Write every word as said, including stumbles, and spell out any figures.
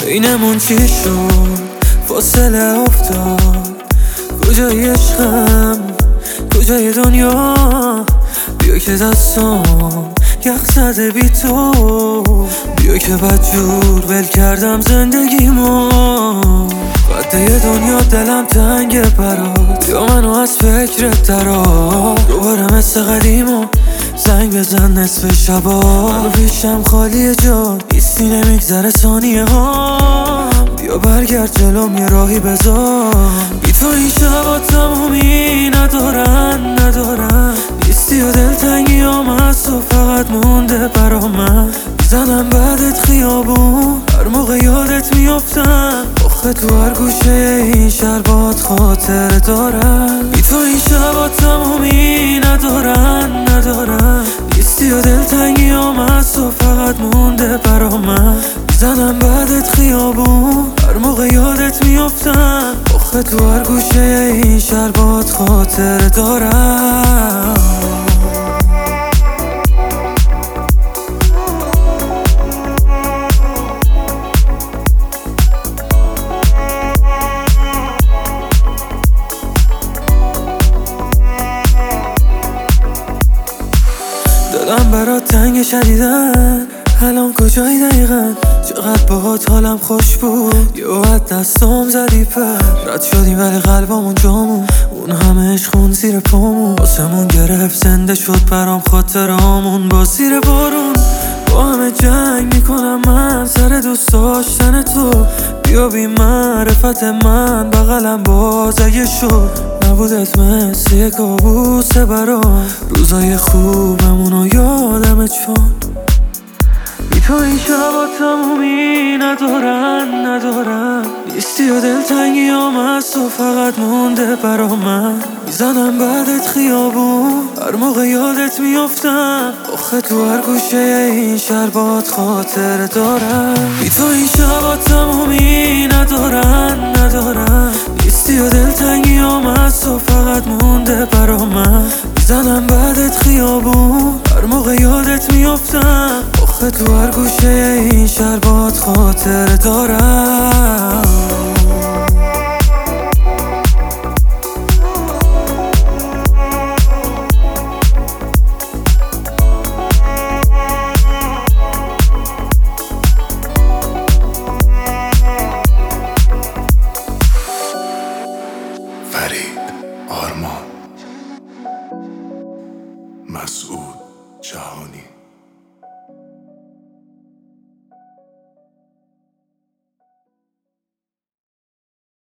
بینمون چی شد؟ فاصله افتاد. کجای عشقم؟ کجای دنیا؟ بیا که دستم یخ زده بی تو، بیا که بدجور ول کردم زندگیمو. قده دنیا دلم تنگه برات، یا منو از فکرت درات. دوباره مثل قدیمو زنگ بزن نصف شبا. منو پیشم خالیه جان، نیستی نمیگذره ثانیه ها. بیا برگرد جلوم یه راهی بذار. بی تو این شبا تمومی ندارن ندارن. نیستی و دلتنگی هم هست و فقط مونده برا من. میزنم بعدت خیابون، هر موقع یادت میافتم. آخه تو هر گوشه این شهر باد خاطر دارم. بی تو این شبا تمومی ندارن ندارن. نیستی و دلتنگی هم هست و فقط مونده برا من. میزنم بعدت خیابون، هر موقع یادت میافتم. آخه تو هر گوشه این شهر باد خاطر دارم. دلم برات تنگ شدیدن، الان کجایی دقیقا؟ چقدر باهات حالم خوش بود، یه وقت دستام زدی پر. رد شدیم ولی قلبمون جامون، اون همه عشقون زیر پامون. آسمون گرفت زنده شد برام خاطرامون. با زیر بارون با همه جنگ میکنم من سر دوست داشتن تو. بیا بی معرفت من بغلم باز اگه شد. نبودت مثل یه کابوسه برام، روزای خوبمونو یادمه چون بی تو این شبا تمومی ندارن ندارن. نیستی و دلتنگی هم هست و فقط مونده برا من. میزنم بعدت خیابون، هر موقع یادت میافتم. آخه تو هر گوشه این شهر باد خاطر دارم. بی تو این شبا تمومی ندارن ندارن. نیستی و دلتنگی هم هست و فقط مونده برا من. میزنم بعدت خیابون، هر موقع یادت میافتم. آخه تو هر گوشه این شهر باد خاطر دارم. فرید آرمان مسعود جهانی